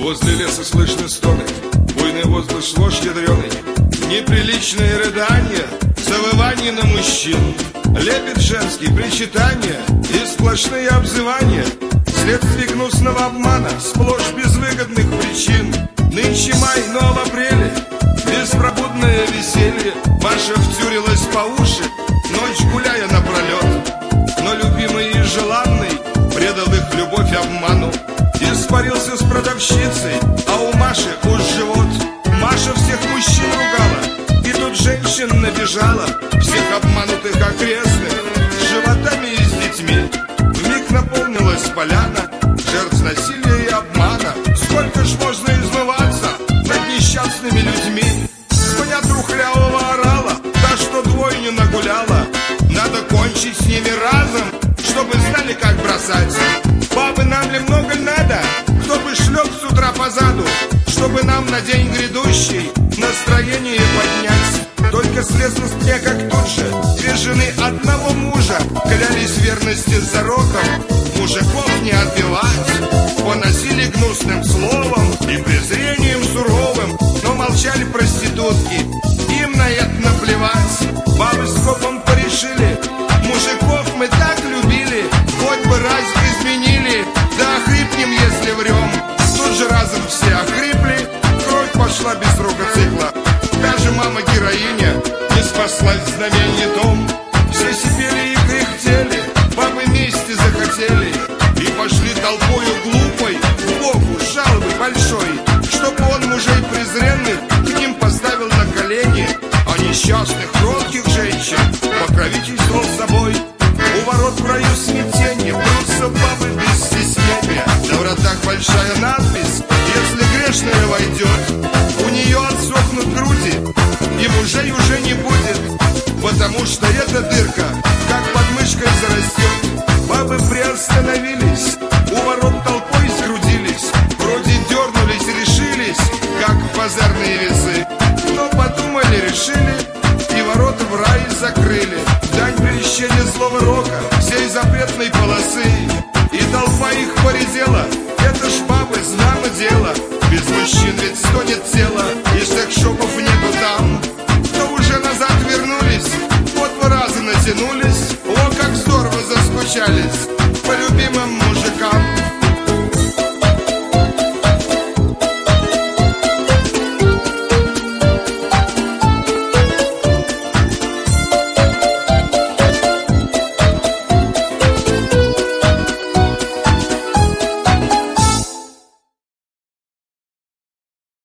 Возле леса слышны стоны, буйный возглас вождь ядреный, неприличные рыдания, завывания на мужчин, лепет женский, причитания и сплошные обзывания, следствие гнусного обмана, сплошь безвыгодных причин. Нынче май, но в апреле беспробудное веселье. Маша втюрилась по уши, ночь гуляя напролет, но любимый и желанный предал их любовь обману. Испарился с продавщицей, а у Маши уж живот. Маша всех мужчин ругала, и тут женщин набежала, всех обманутых окрестных, с животами и с детьми. Вмиг наполнилась поляна жертв насилия и обмана. Сколько ж можно измываться над несчастными людьми? Коня трухлявого орала, та что двойню нагуляла. Надо кончить с ними разом, чтобы знали, как бросать. Бабы, нам ли много надо? Кто бы шлеп с утра позаду, чтобы нам на день грядущий настроение поднять. Только слезность мне, как тут же две жены одного мужа клялись в верности за роком мужиков не отбивать. Поносили гнусным словом и презрением суровым, но молчали проститутки, им на это наплевать. Бабы с копом порешили, мужиков мы так любили, хоть бы разик изменили, да охрипнем, если врем. Тут же разом все охрипли, кровь пошла без срока цикла. Даже мама-героиня не спаслась в знаменье том. Все сипели и кряхтели, бабы мести захотели, и пошли толпою глупой к Богу жалобы большой, чтоб он мужей презренных к ним поставил на колени, а несчастных кротких женщин покровительствовал собой. У ворот в раю смятенье, прутся бабы без стеснения, на вратах большая надпись: если грешная войдет, у нее отсохнут груди, и мужей уже не будет, потому что эта дырка